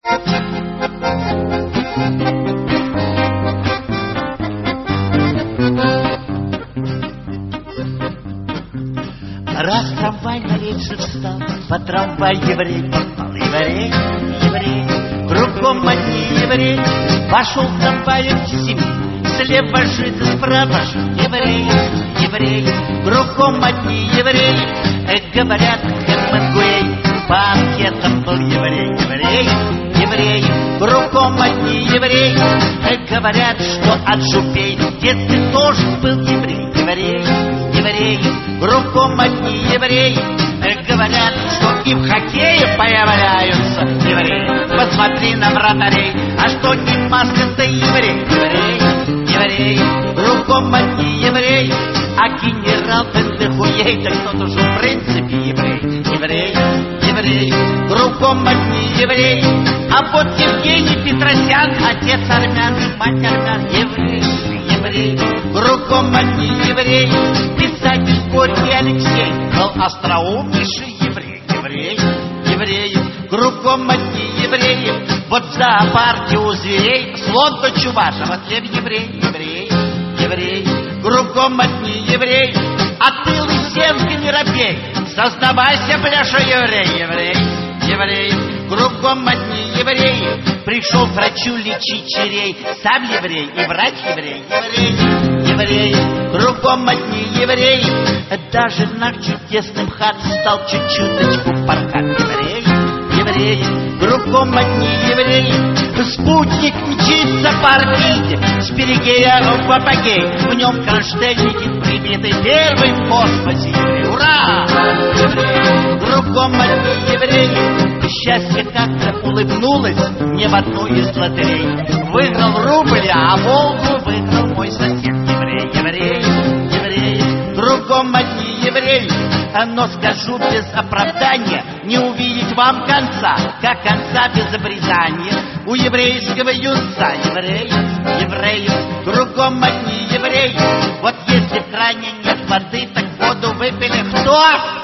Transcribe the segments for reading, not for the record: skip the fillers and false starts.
Раз трамвай на рельсы встал, по трамвай еврей попал. Еврей, еврей, кругом одни евреи. Пошел трамваем к семье, слева жид, справа жид. Еврей, еврей, кругом одни евреи. Говорят, Хемингуэй по анкетам был еврей. Еврей, еврей, кругом одни евреи. Говорят, что от жупей в детстве тоже был еврей. Еврей, еврей, кругом одни евреи. Говорят, что и в хоккее появляются евреи. Посмотри на вратарей, а что не маска-то еврей. Еврей, еврей, кругом одни евреи. А генерал Бендехуей, да кто-то же в принципе еврей. Еврей, еврей, кругом одни евреи. А вот Евгений Петросян, отец армян, мать армян. Еврей, еврей, кругом одни евреи. Писатель Горький Алексей был остроумнейший еврей. Еврей, еврей, кругом одни евреи. Вот в зоопарке у зверей слон то чуваш, а вот еврей, еврей, еврей, кругом одни евреи. А ты, Лысенко, не робей, сознавайся, бляша, еврей. Еврей, еврей, кругом одни евреи. Пришел к врачу лечить черей, сам еврей и врач еврей. Еврей, еврей, кругом одни евреи. Даже наш чудесным хат стал чуть-чуточку порхать. Еврей, еврей, кругом одни евреи. Спутник мчится по орбите с перигея в апогей. В нем кронштейники прибиты первый в космосе еврей. Ура! Еврей, кругом одни евреи. Счастье как-то улыбнулось мне в одну из лотерей. Выиграл рубль, а Волгу выиграл мой сосед. Еврей, еврей, еврей, кругом одни евреи. Но скажу без оправдания, не увидеть вам конца, как конца без обрезания у еврейского юнца. Еврей, еврей, кругом одни евреи. Вот если в кране нет воды, так воду выпили кто?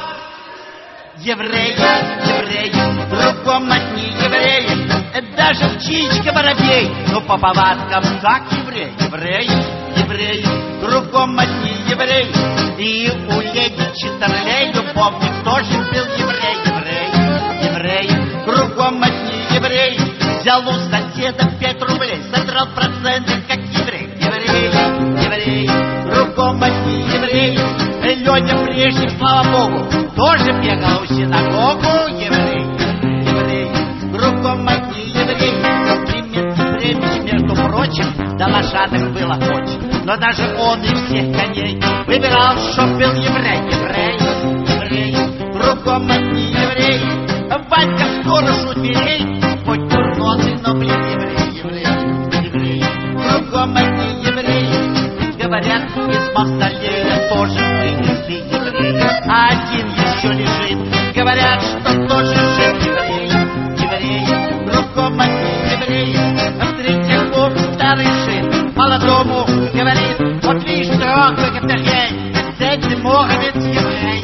Евреи, евреи, кругом одни евреи. Даже птичка воробей, но по повадкам как еврей. Евреи, евреи, кругом одни евреи. И у леди Читерлей любовник тоже был еврей. Еврей, еврей, кругом одни евреи. Взял у соседа 5 рублей, содрал проценты как еврей. Еврей, еврей, кругом одни евреи. Леня Брежнев, слава богу, тоже бегал в синагогу. Еврей, еврей, кругом одни евреи. Климент Ефремович, между прочим, до лошадок было очень, но даже он из всех коней выбирал, чтоб был еврей. Еврей, еврей, кругом одни евреи. Ванька сторож у дверей, хоть курносый, но, блин, еврей. Еврей, еврей, кругом одни евреи. Говорят, из мавзолея тоже вынесли евреи. А один еще лежит, говорят, что тоже жив. Еврей, еврей, кругом одни евреи. В Третьяков старый шит молодому говорит: вот видишь, строго, как это гей, с этим Мохаммед еврей.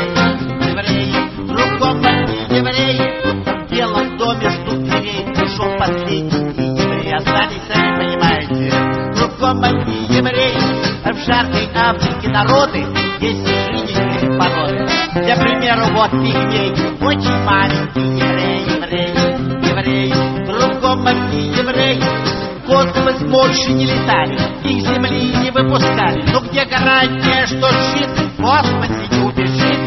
Еврей, кругом одни евреи. В белом доме ждут дверей, пришел последний еврей. Остались, сами понимаете, кругом одни евреи. В жаркой Африке народы есть жители породы. Для примера, вот пигмей, очень маленький еврей. Еврей, еврей, кругом одни евреи. В космос больше не летали, их с земли не выпускали. Но где гарантия, что жид в космосе не убежит?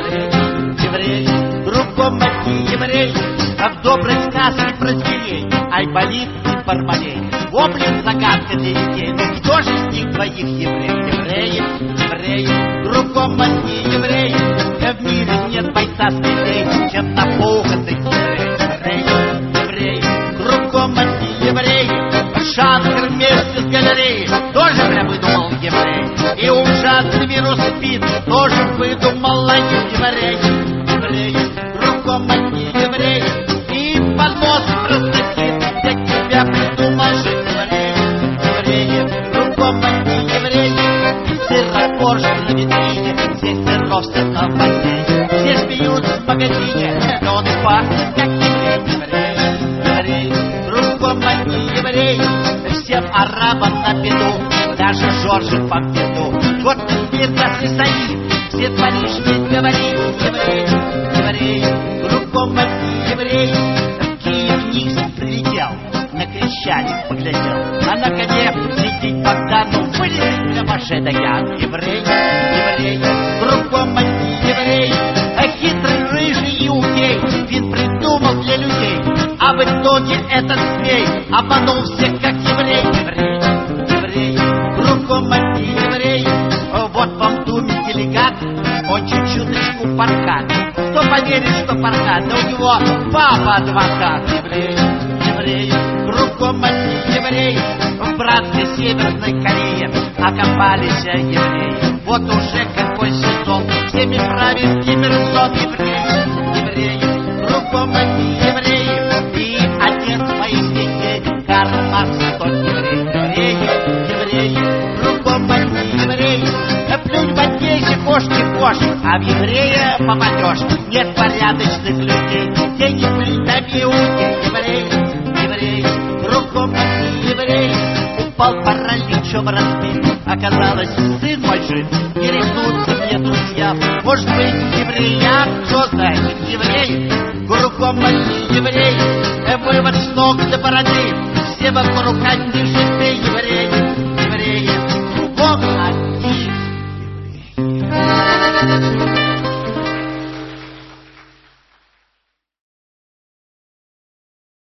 Еврей, кругом одни евреи. А в доброй сказке про зверей Айболит и Бармалей. Воплем загадка для детей. Ну кто же из них двоих еврей? Евреи, евреи, кругом одни евреи. В мире нет бойца смелей, чем напуганный еврей. Евреи, евреи, кругом одни евреи. Шанкер вместе с галереей тоже прям выдумал еврей. И ужасный вирус СПИД тоже выдумал один еврей. Евреи, кругом одни евреи. И понос простатит для тебя придумал же еврей. Евреи, кругом одни евреи. И сырокорж на витрине, здесь сыров на бассейне. Все смеются в магазине, но он и пахнет как еврей. Еврей, еврей. всем арабам на беду, даже Жоржу Помпиду. Вот теперь нас и сами, все Париж ведь говорит: евреи, евреи, кругом одни евреи. В Киев низ прилетел, на Крещатик поглядел, а на коне сидит Богдану, вылезет для Маше Даян. Евреи, евреи, кругом одни евреи. А хитрый рыжий иудей вин придумал для людей, а в итоге этот змей обманул всех, как еврей. Еврей, еврей, кругом одни евреи. Вот вам в Думе делегат, он чуть-чуточку паркат. Кто поверит, что паркат, да у него папа адвокат. Еврей, еврей, кругом одни евреи. В братской Северной Корее окопались евреи. Вот уже какой сезон, всеми правит Кимирсон. Евреи, евреи, кругом одни евреи. И отец моих детей Карл Маркс тот еврей. Евреи, евреи, кругом одни евреи. Плюнь в одежде кошки, а в еврея попадешь. Нет порядочных людей, те не плюнь на иуде. Евреи, евреи, кругом одни евреи. Упал параличом разбит, оказалось, сын мой жив. Не рехнутся мне друзья, может быть, еврея, кто знает, евреи, кругом одни евреи. Вывод с ног до бороды, все вокруг одни